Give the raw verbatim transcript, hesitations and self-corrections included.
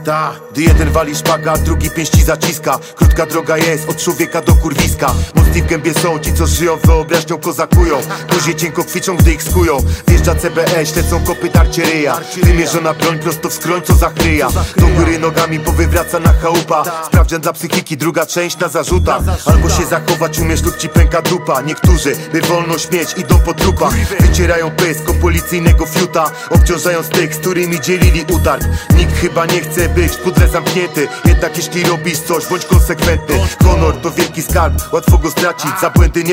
Ta, gdy jeden wali szpaga, drugi pięści zaciska. Krótka droga jest od człowieka do kurwiska. Mocni w gębie są ci, co żyją wyobraźnią, kozakują. Buzie cienko kwiczą, gdy ich skują. Wjeżdża C B E, ślecą kopy, tarcie ryja. Wymierzona broń prosto w skroń, co zachryja. Do góry nogami powywraca na chałupa. Sprawdzian dla psychiki, druga część na zarzutach. Albo się zachować umiesz lub ci pęka dupa. Niektórzy, by wolność mieć, idą po trupach. Wycierają pysk o policyjnego fiuta, obciążając tych, z którymi dzielili utarg. Nikt chyba nie chce być w pudle zamknięty. Jednak jeśli robisz coś, bądź konsekwentny. Honor to wielki skarb, łatwo go stracić. Za błędy nie